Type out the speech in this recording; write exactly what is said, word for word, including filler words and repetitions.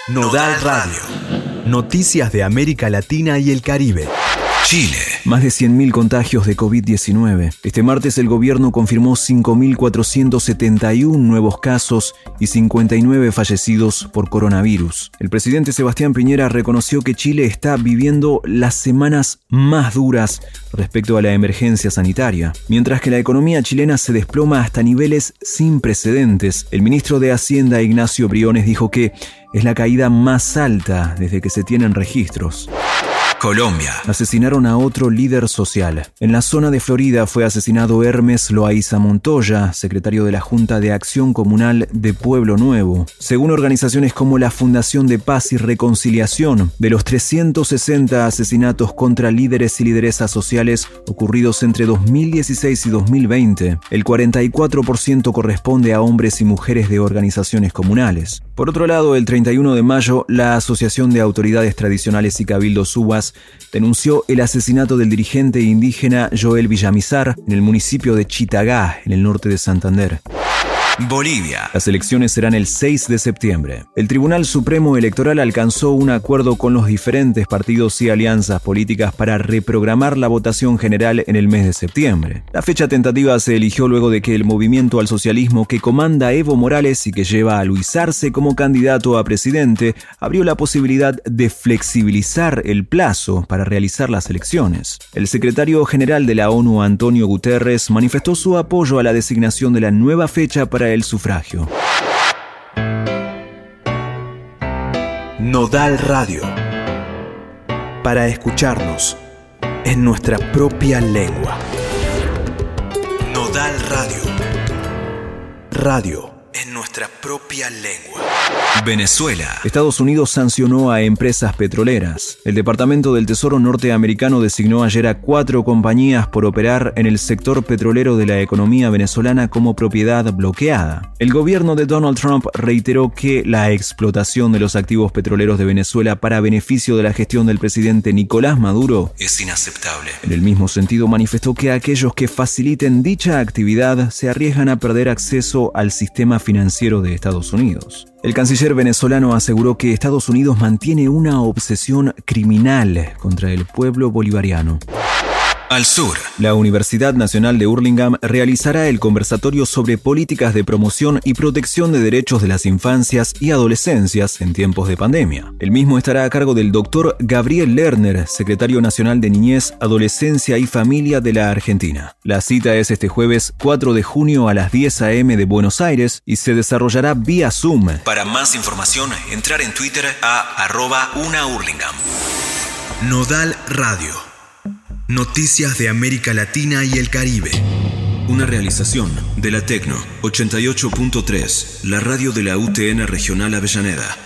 Nodal Radio. Noticias de América Latina y el Caribe. Chile. Más de cien mil contagios de covid diecinueve. Este martes el gobierno confirmó cinco mil cuatrocientos setenta y uno nuevos casos y cincuenta y nueve fallecidos por coronavirus. El presidente Sebastián Piñera reconoció que Chile está viviendo las semanas más duras respecto a la emergencia sanitaria. Mientras que la economía chilena se desploma hasta niveles sin precedentes, el ministro de Hacienda, Ignacio Briones, dijo que es la caída más alta desde que se tienen registros. Colombia. Asesinaron a otro líder social. En la zona de Florida fue asesinado Hermes Loaiza Montoya, secretario de la Junta de Acción Comunal de Pueblo Nuevo. Según organizaciones como la Fundación de Paz y Reconciliación, de los trescientos sesenta asesinatos contra líderes y lideresas sociales ocurridos entre dos mil dieciséis y dos mil veinte, el cuarenta y cuatro por ciento corresponde a hombres y mujeres de organizaciones comunales. Por otro lado, el treinta y uno de mayo, la Asociación de Autoridades Tradicionales y Cabildos Uvas denunció el asesinato del dirigente indígena Joel Villamizar en el municipio de Chitagá, en el norte de Santander. Bolivia. Las elecciones serán el seis de septiembre. El Tribunal Supremo Electoral alcanzó un acuerdo con los diferentes partidos y alianzas políticas para reprogramar la votación general en el mes de septiembre. La fecha tentativa se eligió luego de que el movimiento al socialismo que comanda Evo Morales y que lleva a Luis Arce como candidato a presidente abrió la posibilidad de flexibilizar el plazo para realizar las elecciones. El secretario general de la ONU, Antonio Guterres, manifestó su apoyo a la designación de la nueva fecha para el sufragio. Nodal Radio. Para escucharnos en nuestra propia lengua. Nodal Radio. Radio en nuestra propia lengua. Venezuela. Estados Unidos sancionó a empresas petroleras. El Departamento del Tesoro norteamericano designó ayer a cuatro compañías por operar en el sector petrolero de la economía venezolana como propiedad bloqueada. El gobierno de Donald Trump reiteró que la explotación de los activos petroleros de Venezuela para beneficio de la gestión del presidente Nicolás Maduro es inaceptable. En el mismo sentido, manifestó que aquellos que faciliten dicha actividad se arriesgan a perder acceso al sistema financiero de Estados Unidos. El canciller venezolano aseguró que Estados Unidos mantiene una obsesión criminal contra el pueblo bolivariano. Al sur. La Universidad Nacional de Hurlingham realizará el conversatorio sobre políticas de promoción y protección de derechos de las infancias y adolescencias en tiempos de pandemia. El mismo estará a cargo del doctor Gabriel Lerner, secretario nacional de Niñez, Adolescencia y Familia de la Argentina. La cita es este jueves cuatro de junio a las diez a eme de Buenos Aires y se desarrollará vía Zoom. Para más información, entrar en Twitter a arroba una Hurlingham. Nodal Radio. Noticias de América Latina y el Caribe. Una realización de la Tecno ochenta y ocho punto tres, la radio de la U T N Regional Avellaneda.